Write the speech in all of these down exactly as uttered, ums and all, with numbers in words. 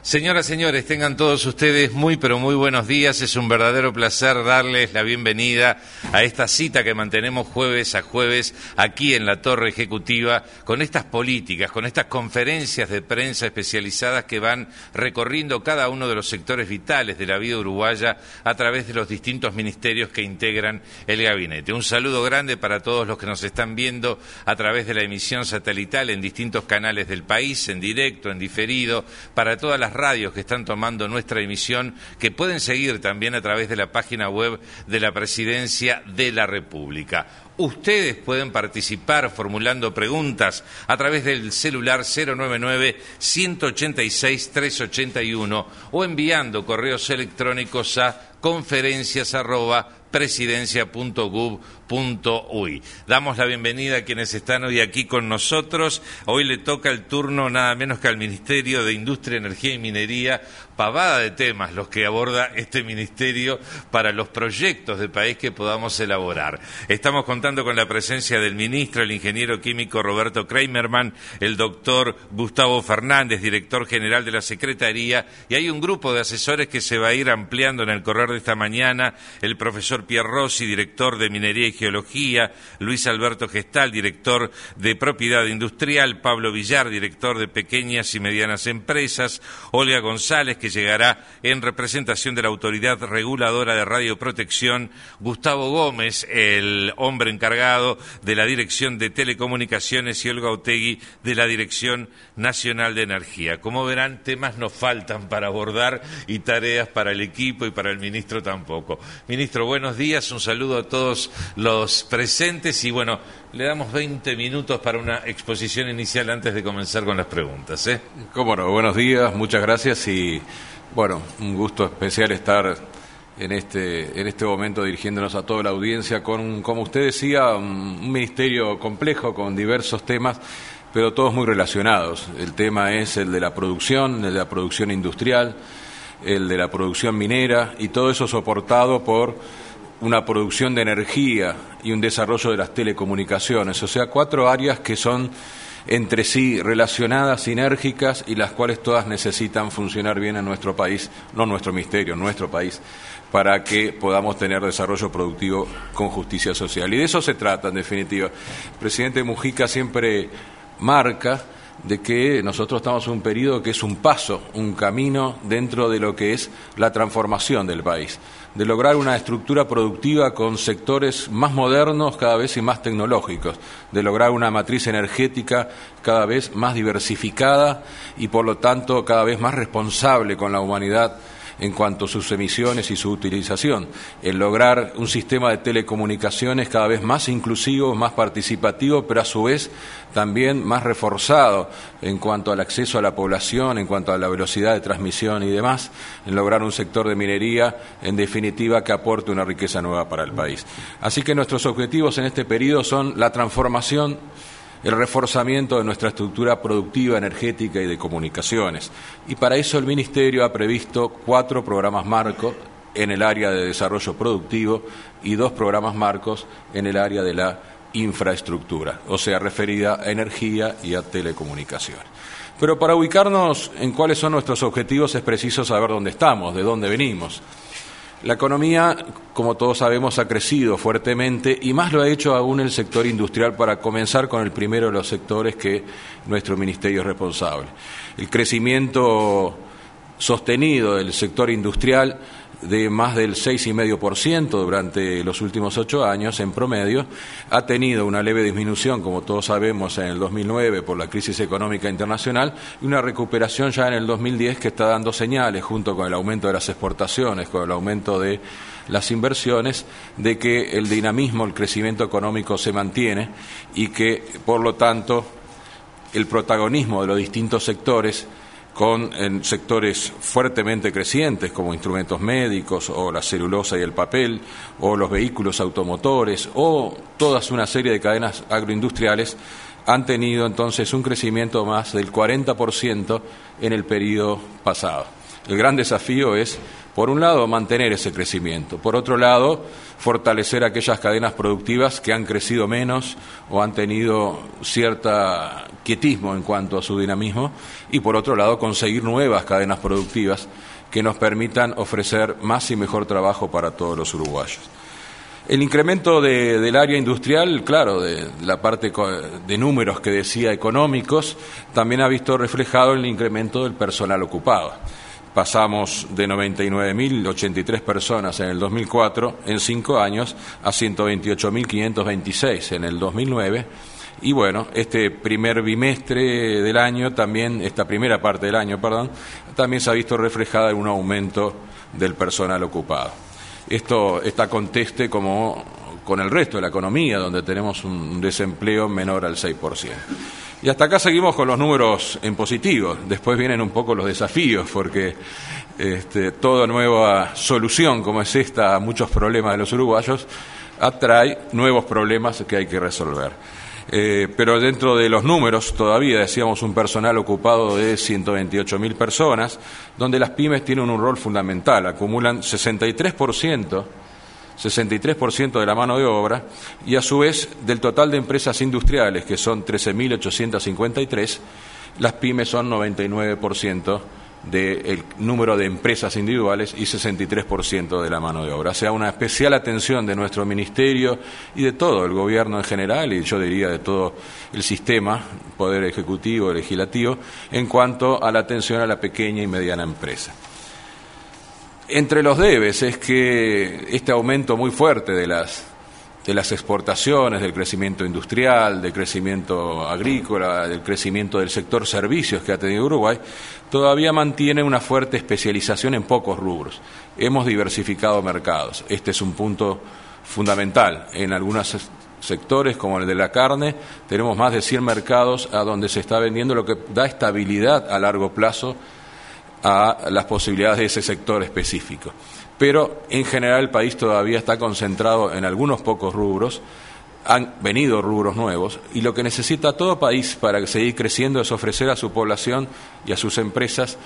Señoras, señores, tengan todos ustedes muy pero muy buenos días. Es un verdadero placer darles la bienvenida a esta cita que mantenemos jueves a jueves aquí en la Torre Ejecutiva con estas políticas, con estas conferencias de prensa especializadas que van recorriendo cada uno de los sectores vitales de la vida uruguaya a través de los distintos ministerios que integran el gabinete. Un saludo grande para todos los que nos están viendo a través de la emisión satelital en distintos canales del país, en directo, en diferido, para todas las radios que están tomando nuestra emisión, que pueden seguir también a través de la página web de la Presidencia de la República. Ustedes pueden participar formulando preguntas a través del celular cero nueve nueve, uno ocho seis, tres ocho uno o enviando correos electrónicos a conferencias arroba presidencia punto gov punto uy. Damos la bienvenida a quienes están hoy aquí con nosotros. Hoy le toca el turno nada menos que al Ministerio de Industria, Energía y Minería. Pavada de temas los que aborda este ministerio para los proyectos de país que podamos elaborar. Estamos contando con la presencia del ministro, el ingeniero químico Roberto Kramerman, el doctor Gustavo Fernández, director general de la Secretaría, y hay un grupo de asesores que se va a ir ampliando en el correr de esta mañana: el profesor Pierre Rossi, director de Minería y Geología; Luis Alberto Gestal, director de Propiedad Industrial; Pablo Villar, director de Pequeñas y Medianas Empresas; Olga González, que llegará en representación de la Autoridad Reguladora de Radioprotección; Gustavo Gómez, el hombre encargado de la Dirección de Telecomunicaciones; y Olga Otegui, de la Dirección Nacional de Energía. Como verán, temas nos faltan para abordar y tareas para el equipo y para el ministro tampoco. Ministro, buenos días, un saludo a todos los presentes y bueno, le damos veinte minutos para una exposición inicial antes de comenzar con las preguntas, ¿eh? Cómo no, buenos días, muchas gracias y bueno, un gusto especial estar en este, en este momento dirigiéndonos a toda la audiencia con, como usted decía, un, un ministerio complejo con diversos temas, pero todos muy relacionados. El tema es el de la producción, el de la producción industrial, el de la producción minera y todo eso soportado por una producción de energía y un desarrollo de las telecomunicaciones, o sea, cuatro áreas que son entre sí relacionadas, sinérgicas y las cuales todas necesitan funcionar bien en nuestro país, no nuestro ministerio, nuestro país, para que podamos tener desarrollo productivo con justicia social. Y de eso se trata, en definitiva. El presidente Mujica siempre marca de que nosotros estamos en un periodo que es un paso, un camino dentro de lo que es la transformación del país, de lograr una estructura productiva con sectores más modernos cada vez y más tecnológicos, de lograr una matriz energética cada vez más diversificada y por lo tanto cada vez más responsable con la humanidad en cuanto a sus emisiones y su utilización, el lograr un sistema de telecomunicaciones cada vez más inclusivo, más participativo, pero a su vez también más reforzado en cuanto al acceso a la población, en cuanto a la velocidad de transmisión y demás, en lograr un sector de minería, en definitiva, que aporte una riqueza nueva para el país. Así que nuestros objetivos en este periodo son la transformación, el reforzamiento de nuestra estructura productiva, energética y de comunicaciones. Y para eso el Ministerio ha previsto cuatro programas marcos en el área de desarrollo productivo y dos programas marcos en el área de la infraestructura, o sea, referida a energía y a telecomunicaciones. Pero para ubicarnos en cuáles son nuestros objetivos es preciso saber dónde estamos, de dónde venimos. La economía, como todos sabemos, ha crecido fuertemente y más lo ha hecho aún el sector industrial, para comenzar con el primero de los sectores que nuestro ministerio es responsable. El crecimiento sostenido del sector industrial de más del seis coma cinco por ciento durante los últimos ocho años en promedio, ha tenido una leve disminución, como todos sabemos, en el dos mil nueve por la crisis económica internacional y una recuperación ya en el dos mil diez que está dando señales, junto con el aumento de las exportaciones, con el aumento de las inversiones, de que el dinamismo, el crecimiento económico se mantiene y que, por lo tanto, el protagonismo de los distintos sectores, con en sectores fuertemente crecientes como instrumentos médicos o la celulosa y el papel o los vehículos automotores o toda una serie de cadenas agroindustriales, han tenido entonces un crecimiento más del cuarenta por ciento en el periodo pasado. El gran desafío es Por un lado, mantener ese crecimiento. Por otro lado, fortalecer aquellas cadenas productivas que han crecido menos o han tenido cierta quietismo en cuanto a su dinamismo. Y por otro lado, conseguir nuevas cadenas productivas que nos permitan ofrecer más y mejor trabajo para todos los uruguayos. El incremento de, del área industrial, claro, de la parte de números que decía económicos, también ha visto reflejado el incremento del personal ocupado. Pasamos de noventa y nueve mil ochenta y tres personas en el dos mil cuatro, en cinco años, a ciento veintiocho mil quinientos veintiséis en el dos mil nueve. Y bueno, este primer bimestre del año, también, esta primera parte del año, perdón, también se ha visto reflejada en un aumento del personal ocupado. Esto está conteste como con el resto de la economía, donde tenemos un desempleo menor al seis por ciento. Y hasta acá seguimos con los números en positivo. Después vienen un poco los desafíos, porque este, toda nueva solución como es esta a muchos problemas de los uruguayos atrae nuevos problemas que hay que resolver. Eh, pero dentro de los números todavía decíamos un personal ocupado de ciento veintiocho mil personas, donde las pymes tienen un rol fundamental, acumulan sesenta y tres por ciento, sesenta y tres por ciento de la mano de obra, y a su vez del total de empresas industriales, que son trece mil ochocientos cincuenta y tres, las pymes son noventa y nueve por ciento del número de empresas individuales y sesenta y tres por ciento de la mano de obra. O sea, una especial atención de nuestro ministerio y de todo el gobierno en general, y yo diría de todo el sistema, poder ejecutivo, legislativo, en cuanto a la atención a la pequeña y mediana empresa. Entre los debes es que este aumento muy fuerte de las de las exportaciones, del crecimiento industrial, del crecimiento agrícola, del crecimiento del sector servicios que ha tenido Uruguay, todavía mantiene una fuerte especialización en pocos rubros. Hemos diversificado mercados. Este es un punto fundamental. En algunos sectores, como el de la carne, tenemos más de cien mercados a donde se está vendiendo, lo que da estabilidad a largo plazo a las posibilidades de ese sector específico. Pero en general el país todavía está concentrado en algunos pocos rubros, han venido rubros nuevos, y lo que necesita todo país para seguir creciendo es ofrecer a su población y a sus empresas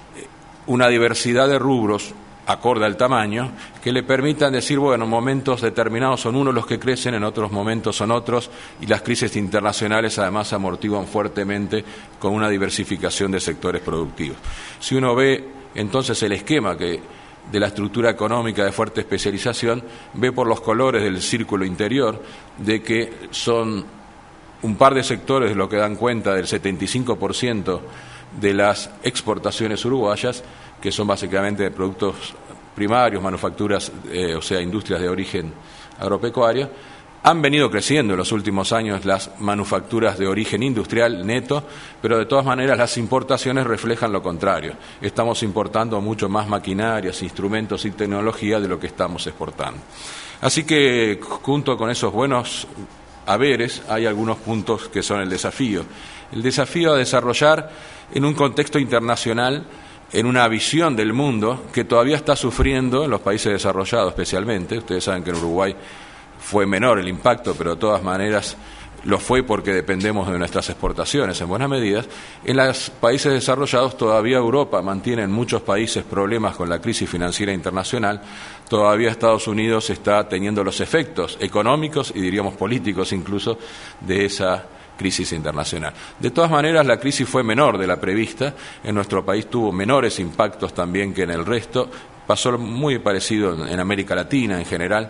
una diversidad de rubros acorde al tamaño, que le permitan decir, bueno, en momentos determinados son unos los que crecen, en otros momentos son otros, y las crisis internacionales además amortiguan fuertemente con una diversificación de sectores productivos. Si uno ve entonces el esquema que de la estructura económica de fuerte especialización, ve por los colores del círculo interior de que son un par de sectores lo que dan cuenta del setenta y cinco por ciento de las exportaciones uruguayas, que son básicamente de productos primarios, manufacturas, eh, o sea, industrias de origen agropecuario. Han venido creciendo en los últimos años las manufacturas de origen industrial neto, pero de todas maneras las importaciones reflejan lo contrario. Estamos importando mucho más maquinarias, instrumentos y tecnología de lo que estamos exportando. Así que, junto con esos buenos haberes, hay algunos puntos que son el desafío. El desafío a desarrollar en un contexto internacional, en una visión del mundo que todavía está sufriendo en los países desarrollados especialmente. Ustedes saben que en Uruguay fue menor el impacto, pero de todas maneras lo fue porque dependemos de nuestras exportaciones en buena medida. En los países desarrollados todavía Europa mantiene en muchos países problemas con la crisis financiera internacional. Todavía Estados Unidos está teniendo los efectos económicos y diríamos políticos incluso de esa crisis internacional. De todas maneras, la crisis fue menor de la prevista. En nuestro país tuvo menores impactos también que en el resto. Pasó muy parecido en América Latina en general.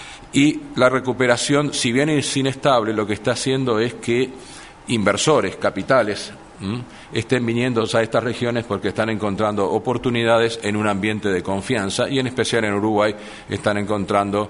Y la recuperación, si bien es inestable, lo que está haciendo es que inversores, capitales, ¿m? estén viniendo a estas regiones porque están encontrando oportunidades en un ambiente de confianza, y en especial en Uruguay están encontrando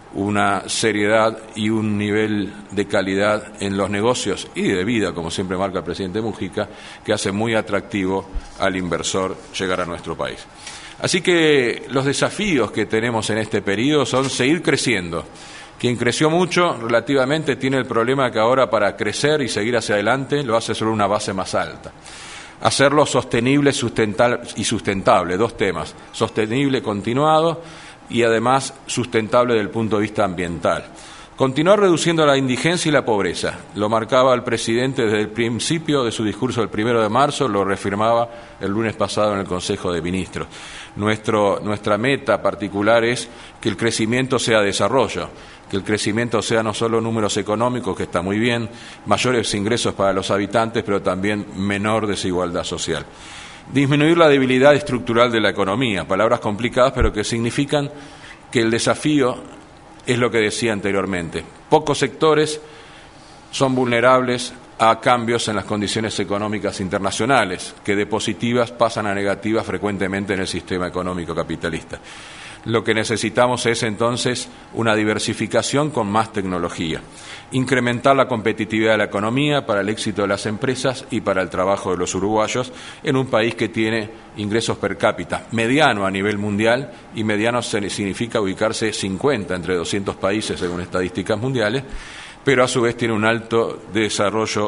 una seriedad y un nivel de calidad en los negocios y de vida, como siempre marca el presidente Mujica, que hace muy atractivo al inversor llegar a nuestro país. Así que los desafíos que tenemos en este periodo son seguir creciendo. Quien creció mucho relativamente tiene el problema que ahora para crecer y seguir hacia adelante lo hace sobre una base más alta. Hacerlo sostenible sustental y sustentable, dos temas, sostenible continuado y además sustentable desde el punto de vista ambiental. Continuar reduciendo la indigencia y la pobreza. Lo marcaba el presidente desde el principio de su discurso del primero de marzo, lo reafirmaba el lunes pasado en el Consejo de Ministros. Nuestro, nuestra meta particular es que el crecimiento sea desarrollo, que el crecimiento sea no solo números económicos, que está muy bien, mayores ingresos para los habitantes, pero también menor desigualdad social. Disminuir la debilidad estructural de la economía, palabras complicadas, pero que significan que el desafío es lo que decía anteriormente. Pocos sectores son vulnerables a cambios en las condiciones económicas internacionales, que de positivas pasan a negativas frecuentemente en el sistema económico capitalista. Lo que necesitamos es entonces una diversificación con más tecnología, incrementar la competitividad de la economía para el éxito de las empresas y para el trabajo de los uruguayos en un país que tiene ingresos per cápita mediano a nivel mundial, y mediano significa ubicarse cincuenta entre doscientos países según estadísticas mundiales, pero a su vez tiene un alto desarrollo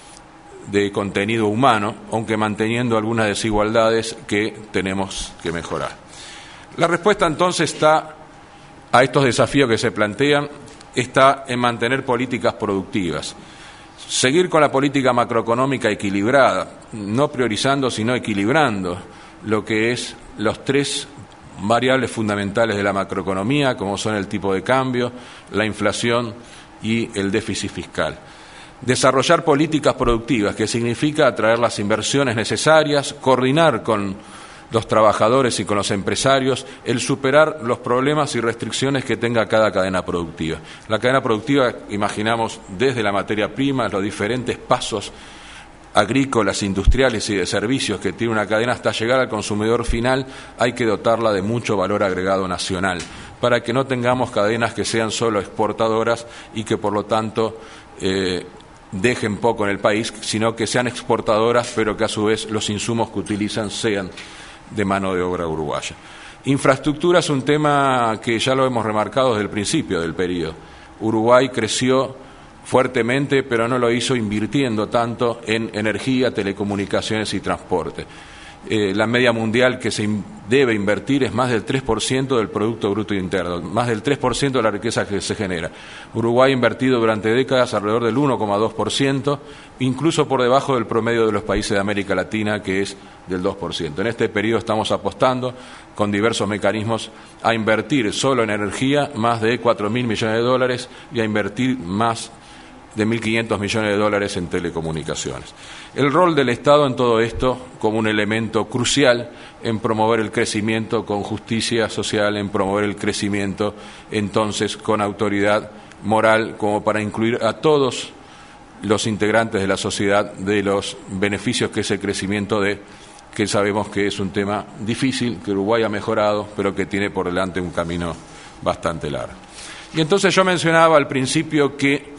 de contenido humano, aunque manteniendo algunas desigualdades que tenemos que mejorar. La respuesta entonces está a estos desafíos que se plantean, está en mantener políticas productivas, seguir con la política macroeconómica equilibrada, no priorizando sino equilibrando lo que es los tres variables fundamentales de la macroeconomía, como son el tipo de cambio, la inflación y el déficit fiscal. Desarrollar políticas productivas, que significa atraer las inversiones necesarias, coordinar con los trabajadores y con los empresarios, el superar los problemas y restricciones que tenga cada cadena productiva. La cadena productiva, imaginamos, desde la materia prima, los diferentes pasos agrícolas, industriales y de servicios que tiene una cadena hasta llegar al consumidor final, hay que dotarla de mucho valor agregado nacional, para que no tengamos cadenas que sean solo exportadoras y que, por lo tanto, eh, dejen poco en el país, sino que sean exportadoras, pero que a su vez los insumos que utilizan sean de mano de obra uruguaya. Infraestructura es un tema que ya lo hemos remarcado desde el principio del periodo. Uruguay creció fuertemente, pero no lo hizo invirtiendo tanto en energía, telecomunicaciones y transporte. Eh, la media mundial que se in- debe invertir es más del tres por ciento del Producto Bruto Interno, más del tres por ciento de la riqueza que se genera. Uruguay ha invertido durante décadas alrededor del uno coma dos por ciento, incluso por debajo del promedio de los países de América Latina, que es del dos por ciento. En este periodo estamos apostando con diversos mecanismos a invertir solo en energía más de cuatro mil millones de dólares y a invertir más de mil quinientos millones de dólares en telecomunicaciones. El rol del Estado en todo esto como un elemento crucial en promover el crecimiento con justicia social, en promover el crecimiento entonces con autoridad moral, como para incluir a todos los integrantes de la sociedad de los beneficios que ese crecimiento dé, que sabemos que es un tema difícil, que Uruguay ha mejorado, pero que tiene por delante un camino bastante largo. Y entonces yo mencionaba al principio que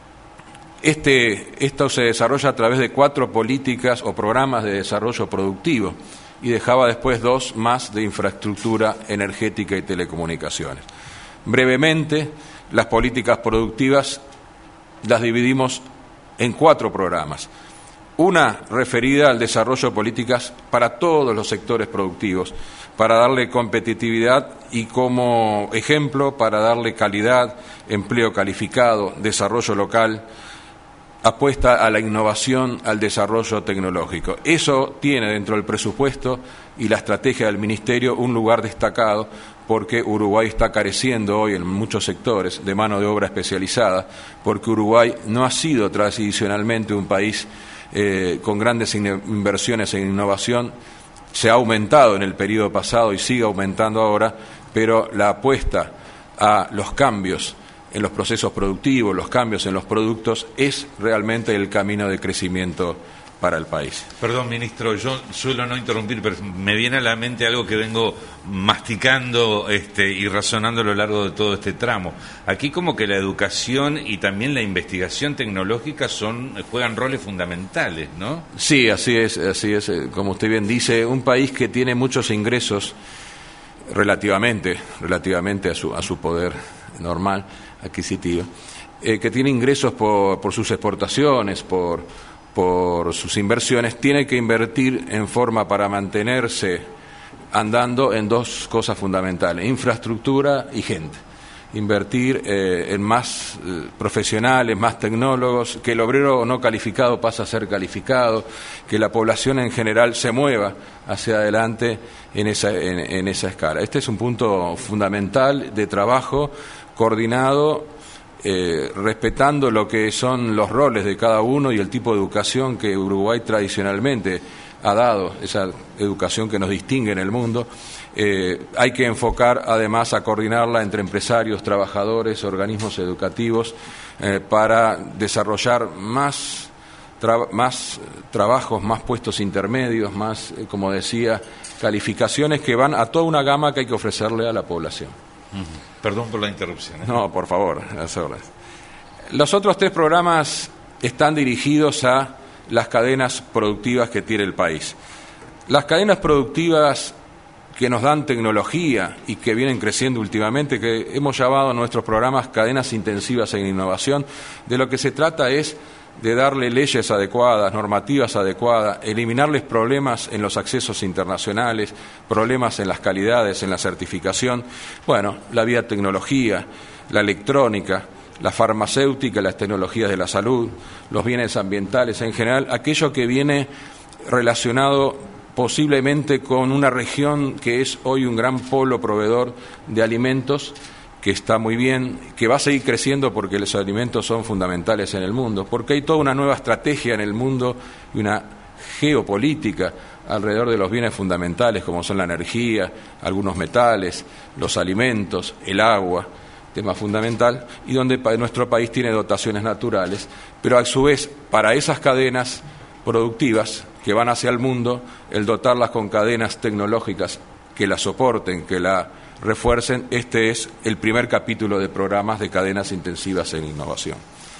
Este, esto se desarrolla a través de cuatro políticas o programas de desarrollo productivo, y dejaba después dos más de infraestructura energética y telecomunicaciones. Brevemente, las políticas productivas las dividimos en cuatro programas. Una referida al desarrollo de políticas para todos los sectores productivos, para darle competitividad y como ejemplo para darle calidad, empleo calificado, desarrollo local, apuesta a la innovación, al desarrollo tecnológico. Eso tiene dentro del presupuesto y la estrategia del Ministerio un lugar destacado, porque Uruguay está careciendo hoy en muchos sectores de mano de obra especializada, porque Uruguay no ha sido tradicionalmente un país eh, con grandes inversiones en innovación. Se ha aumentado en el periodo pasado y sigue aumentando ahora, pero la apuesta a los cambios en los procesos productivos, los cambios en los productos, es realmente el camino de crecimiento para el país. Perdón, ministro, yo suelo no interrumpir, pero me viene a la mente algo que vengo masticando este, y razonando a lo largo de todo este tramo. Aquí como que la educación y también la investigación tecnológica son juegan roles fundamentales, ¿no? Sí, así es, así es. Como usted bien dice, un país que tiene muchos ingresos relativamente, relativamente a su, a su poder normal, adquisitivo, eh, que tiene ingresos por, por sus exportaciones, por, por sus inversiones, tiene que invertir en forma para mantenerse andando en dos cosas fundamentales: infraestructura y gente. invertir eh, en más eh, profesionales, más tecnólogos, que el obrero no calificado pase a ser calificado, que la población en general se mueva hacia adelante en esa, en, en esa escala. Este es un punto fundamental de trabajo coordinado, eh, respetando lo que son los roles de cada uno y el tipo de educación que Uruguay tradicionalmente ha dado, esa educación que nos distingue en el mundo. Eh, hay que enfocar además a coordinarla entre empresarios, trabajadores, organismos educativos, eh, para desarrollar más, tra más trabajos, más puestos intermedios, más, eh, como decía, calificaciones que van a toda una gama que hay que ofrecerle a la población. Uh-huh. Perdón por la interrupción. ¿eh? No, por favor, las órdenes. Los otros tres programas están dirigidos a las cadenas productivas que tiene el país. Las cadenas productivas que nos dan tecnología y que vienen creciendo últimamente, que hemos llamado a nuestros programas cadenas intensivas en innovación, de lo que se trata es de darle leyes adecuadas, normativas adecuadas, eliminarles problemas en los accesos internacionales, problemas en las calidades, en la certificación, bueno, la biotecnología, la electrónica, la farmacéutica, las tecnologías de la salud, los bienes ambientales en general, aquello que viene relacionado posiblemente con una región que es hoy un gran polo proveedor de alimentos, que está muy bien, que va a seguir creciendo porque los alimentos son fundamentales en el mundo, porque hay toda una nueva estrategia en el mundo y una geopolítica alrededor de los bienes fundamentales, como son la energía, algunos metales, los alimentos, el agua, tema fundamental, y donde nuestro país tiene dotaciones naturales, pero a su vez, para esas cadenas productivas que van hacia el mundo, el dotarlas con cadenas tecnológicas que la soporten, que la refuercen, este es el primer capítulo de programas de cadenas intensivas en innovación.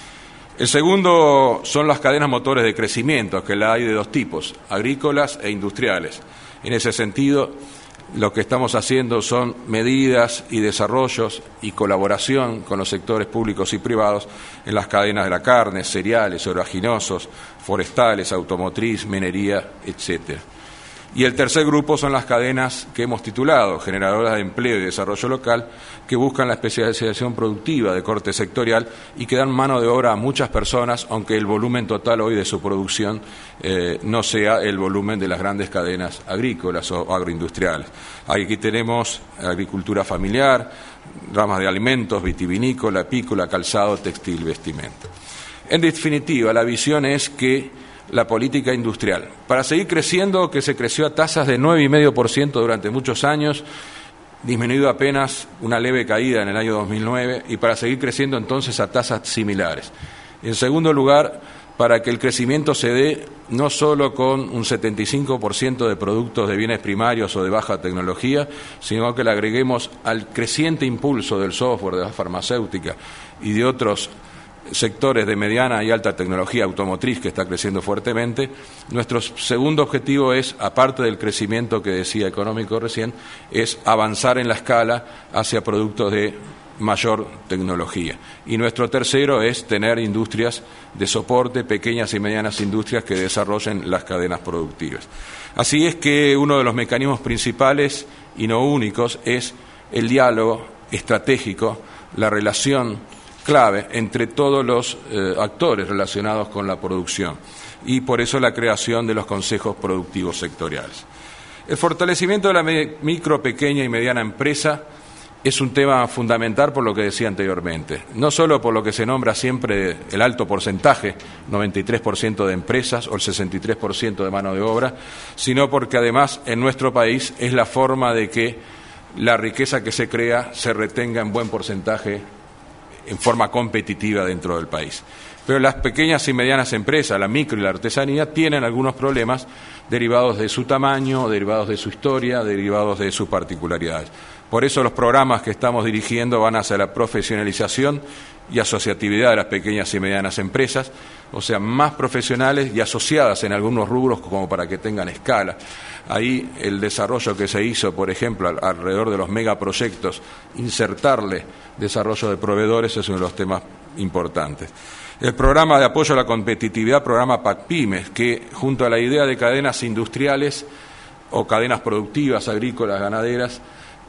El segundo son las cadenas motores de crecimiento, que la hay de dos tipos, agrícolas e industriales. En ese sentido, lo que estamos haciendo son medidas y desarrollos y colaboración con los sectores públicos y privados en las cadenas de la carne, cereales, oleaginosos, forestales, automotriz, minería, etcétera. Y el tercer grupo son las cadenas que hemos titulado generadoras de empleo y desarrollo local, que buscan la especialización productiva de corte sectorial y que dan mano de obra a muchas personas, aunque el volumen total hoy de su producción eh, no sea el volumen de las grandes cadenas agrícolas o agroindustriales. Aquí tenemos agricultura familiar, ramas de alimentos, vitivinícola, apícola, calzado, textil, vestimenta. En definitiva, la visión es que la política industrial, para seguir creciendo, que se creció a tasas de nueve coma cinco por ciento durante muchos años, disminuido apenas una leve caída en el año dos mil nueve, y para seguir creciendo entonces a tasas similares. En segundo lugar, para que el crecimiento se dé no solo con un setenta y cinco por ciento de productos de bienes primarios o de baja tecnología, sino que le agreguemos al creciente impulso del software, de la farmacéutica y de otros sectores de mediana y alta tecnología automotriz, que está creciendo fuertemente. Nuestro segundo objetivo es, aparte del crecimiento que decía económico recién, es avanzar en la escala hacia productos de mayor tecnología. Y nuestro tercero es tener industrias de soporte, pequeñas y medianas industrias que desarrollen las cadenas productivas. Así es que uno de los mecanismos principales y no únicos es el diálogo estratégico, la relación clave entre todos los eh, actores relacionados con la producción, y por eso la creación de los consejos productivos sectoriales. El fortalecimiento de la micro, pequeña y mediana empresa es un tema fundamental por lo que decía anteriormente, no solo por lo que se nombra siempre el alto porcentaje, noventa y tres por ciento de empresas o el sesenta y tres por ciento de mano de obra, sino porque además en nuestro país es la forma de que la riqueza que se crea se retenga en buen porcentaje en forma competitiva dentro del país. Pero las pequeñas y medianas empresas, la micro y la artesanía, tienen algunos problemas derivados de su tamaño, derivados de su historia, derivados de sus particularidades. Por eso los programas que estamos dirigiendo van hacia la profesionalización y asociatividad de las pequeñas y medianas empresas, o sea, más profesionales y asociadas en algunos rubros como para que tengan escala. Ahí el desarrollo que se hizo, por ejemplo, alrededor de los megaproyectos, insertarle desarrollo de proveedores es uno de los temas importantes. El programa de apoyo a la competitividad, programa PACPymes, que junto a la idea de cadenas industriales o cadenas productivas, agrícolas, ganaderas,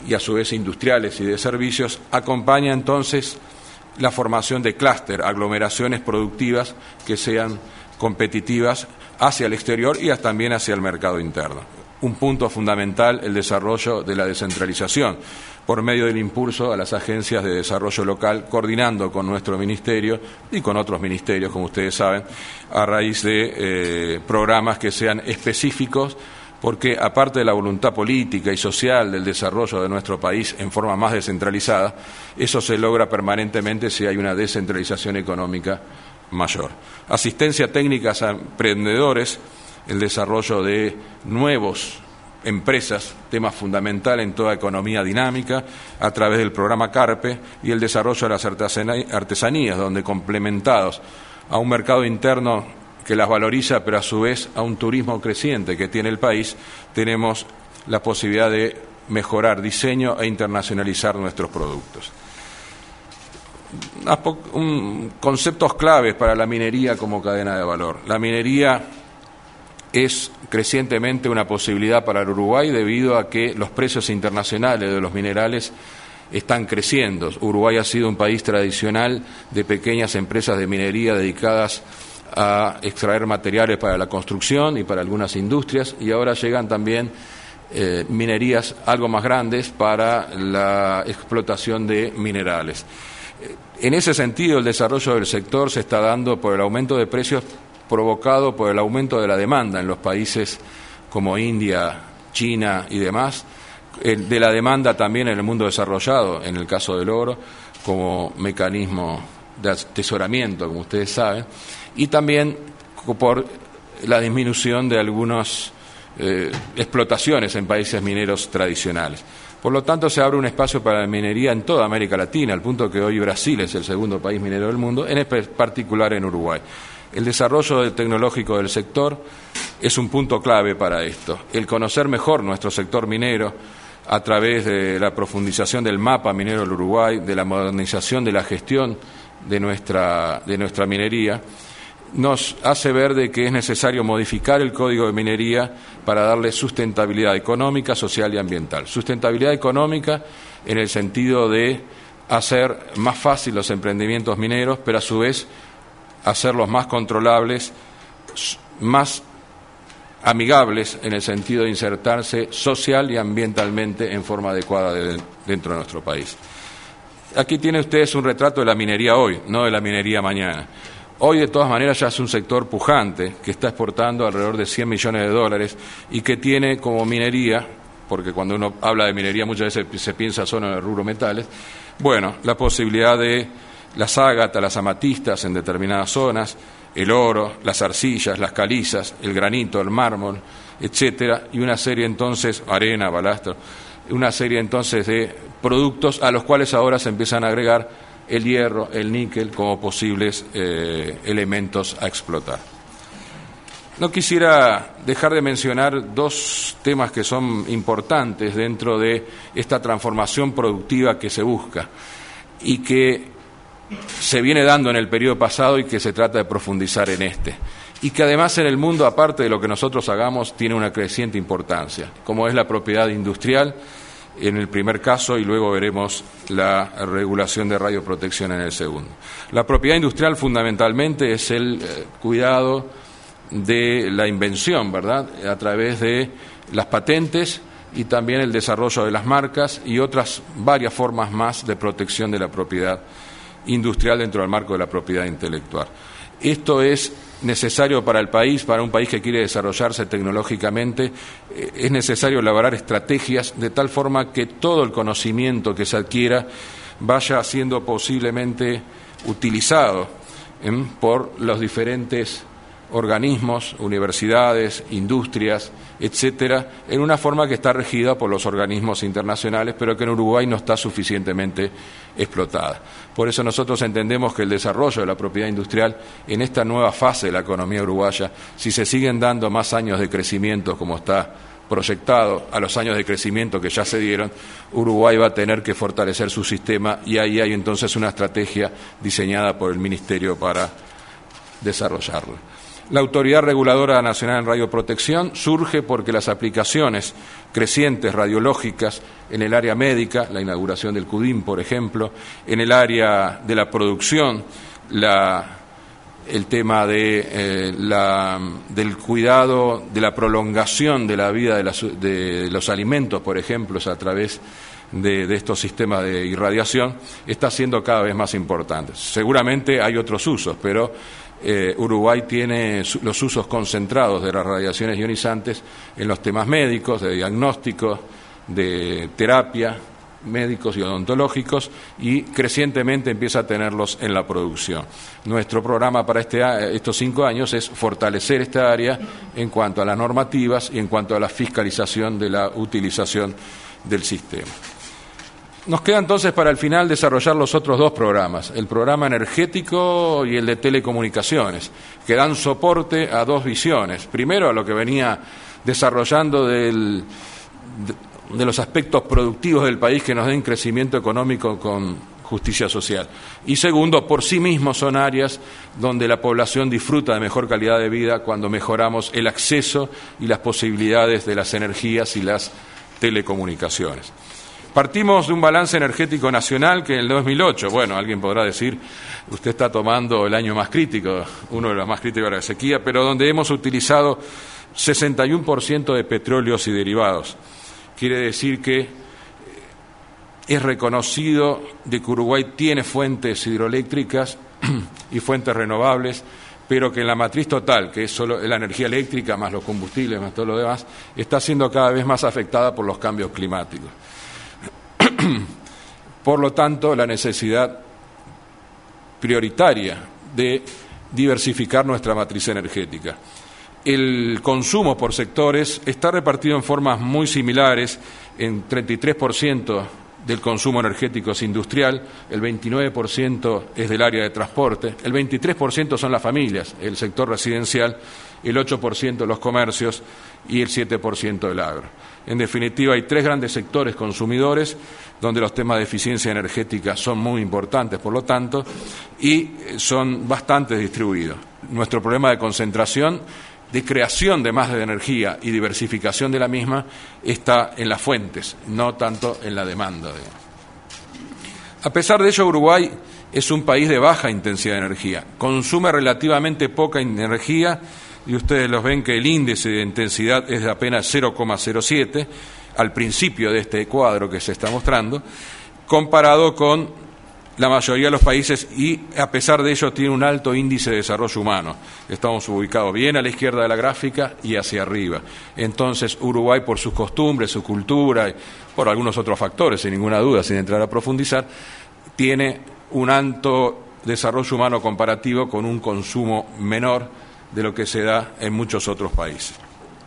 y a su vez industriales y de servicios, acompaña entonces la formación de clúster, aglomeraciones productivas que sean competitivas hacia el exterior y también hacia el mercado interno. Un punto fundamental, el desarrollo de la descentralización, por medio del impulso a las agencias de desarrollo local, coordinando con nuestro ministerio y con otros ministerios, como ustedes saben, a raíz de eh, programas que sean específicos, porque aparte de la voluntad política y social del desarrollo de nuestro país en forma más descentralizada, eso se logra permanentemente si hay una descentralización económica mayor. Asistencia técnica a emprendedores, el desarrollo de nuevos empresas, tema fundamental en toda economía dinámica, a través del programa CARPE, y el desarrollo de las artesanías, donde complementados a un mercado interno que las valoriza, pero a su vez a un turismo creciente que tiene el país, tenemos la posibilidad de mejorar diseño e internacionalizar nuestros productos. Un, conceptos claves para la minería como cadena de valor. La minería es crecientemente una posibilidad para el Uruguay debido a que los precios internacionales de los minerales están creciendo. Uruguay ha sido un país tradicional de pequeñas empresas de minería dedicadas a extraer materiales para la construcción y para algunas industrias, y ahora llegan también eh, minerías algo más grandes para la explotación de minerales. En ese sentido, el desarrollo del sector se está dando por el aumento de precios provocado por el aumento de la demanda en los países como India, China y demás, de la demanda también en el mundo desarrollado, en el caso del oro, como mecanismo de atesoramiento, como ustedes saben, y también por la disminución de algunas eh, explotaciones en países mineros tradicionales. Por lo tanto, se abre un espacio para la minería en toda América Latina, al punto que hoy Brasil es el segundo país minero del mundo, en particular en Uruguay. El desarrollo tecnológico del sector es un punto clave para esto. El conocer mejor nuestro sector minero a través de la profundización del mapa minero del Uruguay, de la modernización de la gestión de nuestra, de nuestra minería, nos hace ver de que es necesario modificar el Código de Minería para darle sustentabilidad económica, social y ambiental. Sustentabilidad económica en el sentido de hacer más fácil los emprendimientos mineros, pero a su vez hacerlos más controlables, más amigables en el sentido de insertarse social y ambientalmente en forma adecuada de, dentro de nuestro país. Aquí tienen ustedes un retrato de la minería hoy, no de la minería mañana. Hoy, de todas maneras, ya es un sector pujante que está exportando alrededor de cien millones de dólares y que tiene como minería, porque cuando uno habla de minería muchas veces se piensa solo en el rubro metales, bueno, la posibilidad de las ágatas, las amatistas en determinadas zonas, el oro, las arcillas, las calizas, el granito, el mármol, etcétera, y una serie entonces, arena, balastro, una serie entonces de productos a los cuales ahora se empiezan a agregar el hierro, el níquel como posibles eh, elementos a explotar. No quisiera dejar de mencionar dos temas que son importantes dentro de esta transformación productiva que se busca y que se viene dando en el periodo pasado y que se trata de profundizar en este, y que además en el mundo, aparte de lo que nosotros hagamos, tiene una creciente importancia, como es la propiedad industrial en el primer caso, y luego veremos la regulación de radioprotección en el segundo. La propiedad industrial fundamentalmente es el eh, cuidado de la invención, ¿verdad?, a través de las patentes y también el desarrollo de las marcas y otras varias formas más de protección de la propiedad industrial dentro del marco de la propiedad intelectual. Esto es necesario para el país, para un país que quiere desarrollarse tecnológicamente, eh, es necesario elaborar estrategias de tal forma que todo el conocimiento que se adquiera vaya siendo posiblemente utilizado ¿eh? por los diferentes organismos, universidades, industrias, etcétera, en una forma que está regida por los organismos internacionales, pero que en Uruguay no está suficientemente explotada. Por eso nosotros entendemos que el desarrollo de la propiedad industrial en esta nueva fase de la economía uruguaya, si se siguen dando más años de crecimiento como está proyectado a los años de crecimiento que ya se dieron, Uruguay va a tener que fortalecer su sistema, y ahí hay entonces una estrategia diseñada por el Ministerio para desarrollarlo. La Autoridad Reguladora Nacional en Radioprotección surge porque las aplicaciones crecientes radiológicas en el área médica, la inauguración del CUDIM, por ejemplo, en el área de la producción, la, el tema de, eh, la, del cuidado, de la prolongación de la vida de, las, de los alimentos, por ejemplo, a través de, de estos sistemas de irradiación, está siendo cada vez más importante. Seguramente hay otros usos, pero Eh, Uruguay tiene los usos concentrados de las radiaciones ionizantes en los temas médicos, de diagnóstico, de terapia, médicos y odontológicos, y crecientemente empieza a tenerlos en la producción. Nuestro programa para este, estos cinco años es fortalecer esta área en cuanto a las normativas y en cuanto a la fiscalización de la utilización del sistema. Nos queda entonces para el final desarrollar los otros dos programas, el programa energético y el de telecomunicaciones, que dan soporte a dos visiones. Primero, a lo que venía desarrollando del, de, de los aspectos productivos del país que nos den crecimiento económico con justicia social. Y segundo, por sí mismos son áreas donde la población disfruta de mejor calidad de vida cuando mejoramos el acceso y las posibilidades de las energías y las telecomunicaciones. Partimos de un balance energético nacional que en el dos mil ocho, bueno, alguien podrá decir, usted está tomando el año más crítico, uno de los más críticos de la sequía, pero donde hemos utilizado sesenta y uno por ciento de petróleos y derivados. Quiere decir que es reconocido de que Uruguay tiene fuentes hidroeléctricas y fuentes renovables, pero que en la matriz total, que es solo la energía eléctrica, más los combustibles, más todo lo demás, está siendo cada vez más afectada por los cambios climáticos. Por lo tanto, la necesidad prioritaria de diversificar nuestra matriz energética. El consumo por sectores está repartido en formas muy similares. En treinta y tres por ciento del consumo energético es industrial, el veintinueve por ciento es del área de transporte, el veintitrés por ciento son las familias, el sector residencial, el ocho por ciento los comercios y el siete por ciento el agro. En definitiva, hay tres grandes sectores consumidores donde los temas de eficiencia energética son muy importantes, por lo tanto, y son bastante distribuidos. Nuestro problema de concentración, de creación de más de energía y diversificación de la misma está en las fuentes, no tanto en la demanda. A pesar de ello, Uruguay es un país de baja intensidad de energía, consume relativamente poca energía, y ustedes los ven que el índice de intensidad es de apenas cero coma cero siete al principio de este cuadro que se está mostrando, comparado con la mayoría de los países, y a pesar de ello tiene un alto índice de desarrollo humano. Estamos ubicados bien a la izquierda de la gráfica y hacia arriba. Entonces, Uruguay, por sus costumbres, su cultura, y por algunos otros factores, sin ninguna duda, sin entrar a profundizar, tiene un alto desarrollo humano comparativo con un consumo menor de lo que se da en muchos otros países.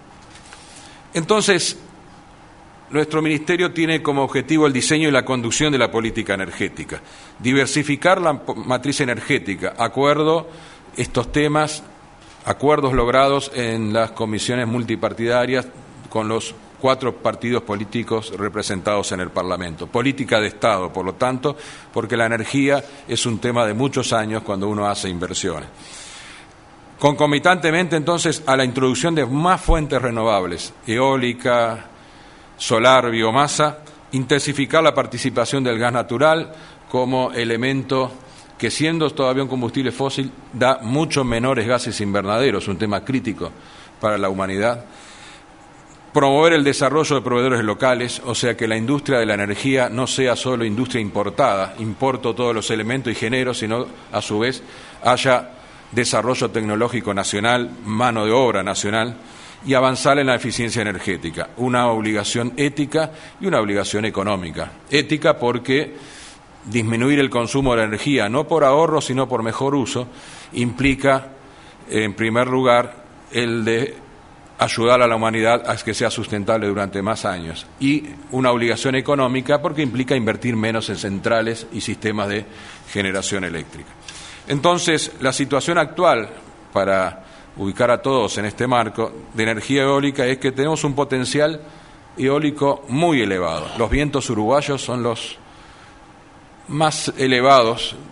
Entonces, nuestro Ministerio tiene como objetivo el diseño y la conducción de la política energética, diversificar la matriz energética, acuerdo estos temas, acuerdos logrados en las comisiones multipartidarias con los cuatro partidos políticos representados en el Parlamento. Política de Estado, por lo tanto, porque la energía es un tema de muchos años cuando uno hace inversiones. Concomitantemente, entonces, a la introducción de más fuentes renovables, eólica, solar, biomasa, intensificar la participación del gas natural como elemento que, siendo todavía un combustible fósil, da mucho menores gases invernaderos, un tema crítico para la humanidad. Promover el desarrollo de proveedores locales, o sea que la industria de la energía no sea solo industria importada, importo todos los elementos y géneros, sino a su vez haya desarrollo tecnológico nacional, mano de obra nacional, y avanzar en la eficiencia energética, una obligación ética y una obligación económica. Ética porque disminuir el consumo de la energía, no por ahorro, sino por mejor uso, implica, en primer lugar, el de ayudar a la humanidad a que sea sustentable durante más años, y una obligación económica porque implica invertir menos en centrales y sistemas de generación eléctrica. Entonces, la situación actual, para ubicar a todos en este marco de energía eólica, es que tenemos un potencial eólico muy elevado. Los vientos uruguayos son los más elevados,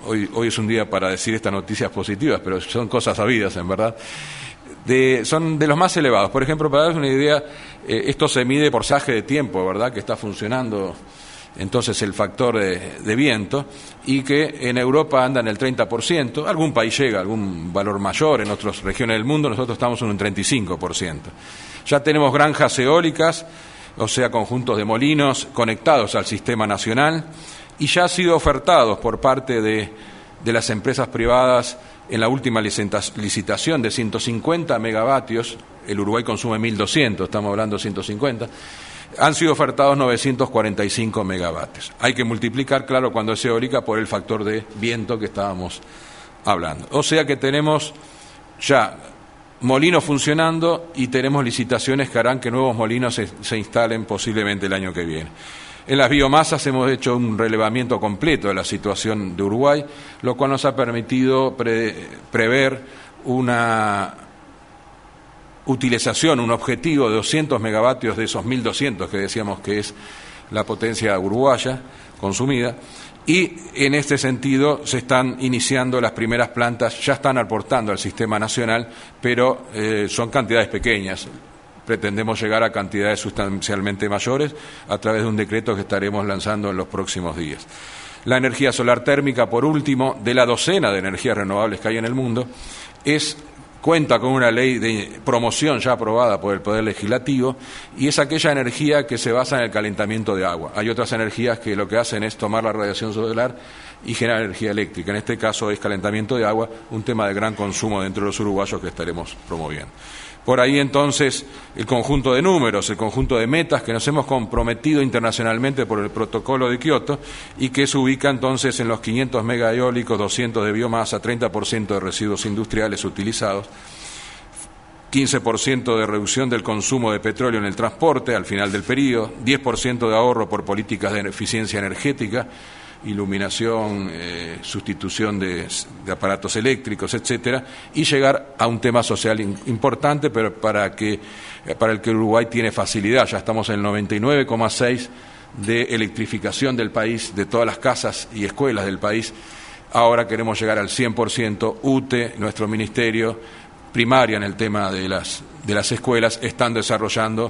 hoy, hoy es un día para decir estas noticias positivas, pero son cosas sabidas, en verdad. De, son de los más elevados. Por ejemplo, para darles una idea, eh, esto se mide por porcentaje de tiempo, ¿verdad?, que está funcionando entonces el factor de, de viento, y que en Europa anda en el treinta por ciento, algún país llega a algún valor mayor, en otras regiones del mundo nosotros estamos en un treinta y cinco por ciento. Ya tenemos granjas eólicas, o sea, conjuntos de molinos conectados al sistema nacional, y ya han sido ofertados por parte de, de las empresas privadas en la última licitación de ciento cincuenta megavatios, el Uruguay consume mil doscientos, estamos hablando de ciento cincuenta, han sido ofertados novecientos cuarenta y cinco megavatios. Hay que multiplicar, claro, cuando es eólica, por el factor de viento que estábamos hablando. O sea que tenemos ya molinos funcionando y tenemos licitaciones que harán que nuevos molinos se, se instalen posiblemente el año que viene. En las biomasas hemos hecho un relevamiento completo de la situación de Uruguay, lo cual nos ha permitido pre, prever una utilización, un objetivo de doscientos megavatios de esos mil doscientos que decíamos que es la potencia uruguaya consumida, y en este sentido se están iniciando las primeras plantas, ya están aportando al sistema nacional, pero eh, son cantidades pequeñas. Pretendemos llegar a cantidades sustancialmente mayores a través de un decreto que estaremos lanzando en los próximos días. La energía solar térmica, por último, de la docena de energías renovables que hay en el mundo, es cuenta con una ley de promoción ya aprobada por el Poder Legislativo, y es aquella energía que se basa en el calentamiento de agua. Hay otras energías que lo que hacen es tomar la radiación solar y generar energía eléctrica. En este caso es calentamiento de agua, un tema de gran consumo dentro de los uruguayos que estaremos promoviendo. Por ahí entonces el conjunto de números, el conjunto de metas que nos hemos comprometido internacionalmente por el protocolo de Kioto, y que se ubica entonces en los quinientos megaeólicos, doscientos de biomasa, treinta por ciento de residuos industriales utilizados, quince por ciento de reducción del consumo de petróleo en el transporte al final del periodo, diez por ciento de ahorro por políticas de eficiencia energética, iluminación, eh, sustitución de, de aparatos eléctricos, etcétera, y llegar a un tema social in, importante, pero para que eh, para el que Uruguay tiene facilidad. Ya estamos en el noventa y nueve coma seis de electrificación del país, de todas las casas y escuelas del país. Ahora queremos llegar al cien por ciento. U T E, nuestro ministerio, primaria en el tema de las de las escuelas, están desarrollando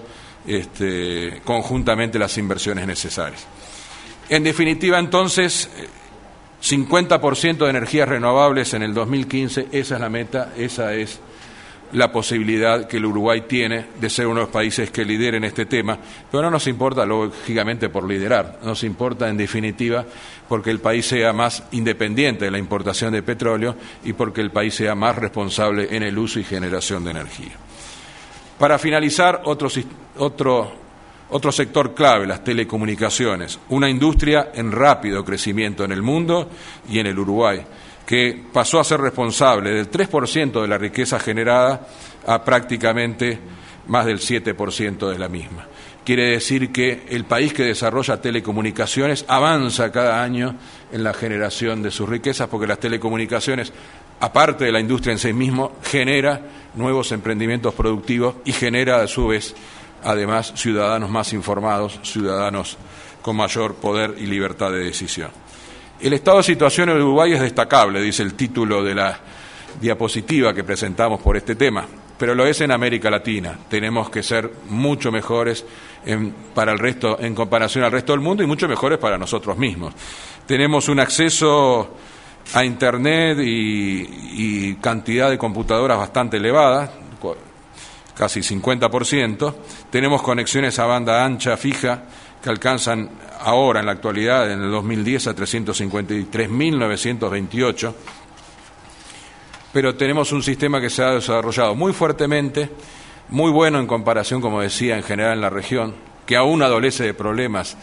este, conjuntamente las inversiones necesarias. En definitiva, entonces, cincuenta por ciento de energías renovables en el dos mil quince, esa es la meta, esa es la posibilidad que el Uruguay tiene de ser uno de los países que lideren este tema, pero no nos importa, lógicamente, por liderar, nos importa, en definitiva, porque el país sea más independiente de la importación de petróleo y porque el país sea más responsable en el uso y generación de energía. Para finalizar, otro, otro Otro sector clave, las telecomunicaciones, una industria en rápido crecimiento en el mundo y en el Uruguay, que pasó a ser responsable del tres por ciento de la riqueza generada a prácticamente más del siete por ciento de la misma. Quiere decir que el país que desarrolla telecomunicaciones avanza cada año en la generación de sus riquezas, porque las telecomunicaciones, aparte de la industria en sí mismo, genera nuevos emprendimientos productivos y genera a su vez además ciudadanos más informados, ciudadanos con mayor poder y libertad de decisión. El estado de situación en Uruguay es destacable, dice el título de la diapositiva que presentamos por este tema, pero lo es en América Latina. Tenemos que ser mucho mejores en, para el resto, en comparación al resto del mundo, y mucho mejores para nosotros mismos. Tenemos un acceso a Internet y, y cantidad de computadoras bastante elevada, casi cincuenta por ciento. Tenemos conexiones a banda ancha fija que alcanzan ahora, en la actualidad, en el dos mil diez, a trescientos cincuenta y tres mil novecientos veintiocho. Pero tenemos un sistema que se ha desarrollado muy fuertemente, muy bueno en comparación, como decía, en general en la región, que aún adolece de problemas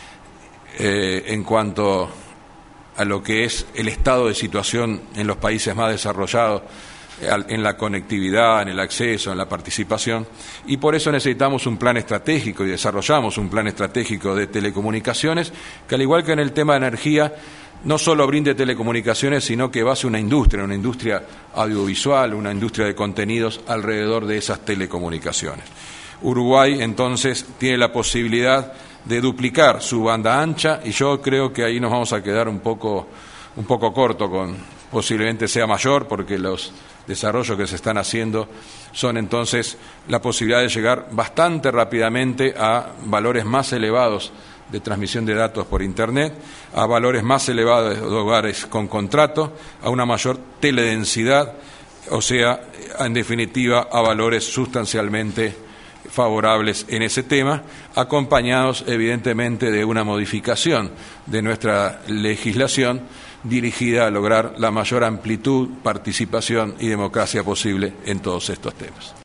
eh, en cuanto a lo que es el estado de situación en los países más desarrollados, en la conectividad, en el acceso, en la participación, y por eso necesitamos un plan estratégico y desarrollamos un plan estratégico de telecomunicaciones que, al igual que en el tema de energía, no solo brinde telecomunicaciones, sino que base una industria, una industria audiovisual, una industria de contenidos alrededor de esas telecomunicaciones. Uruguay, entonces, tiene la posibilidad de duplicar su banda ancha, y yo creo que ahí nos vamos a quedar un poco un poco corto, con posiblemente sea mayor, porque los desarrollos que se están haciendo son entonces la posibilidad de llegar bastante rápidamente a valores más elevados de transmisión de datos por Internet, a valores más elevados de hogares con contrato, a una mayor teledensidad, o sea, en definitiva, a valores sustancialmente favorables en ese tema, acompañados evidentemente de una modificación de nuestra legislación dirigida a lograr la mayor amplitud, participación y democracia posible en todos estos temas.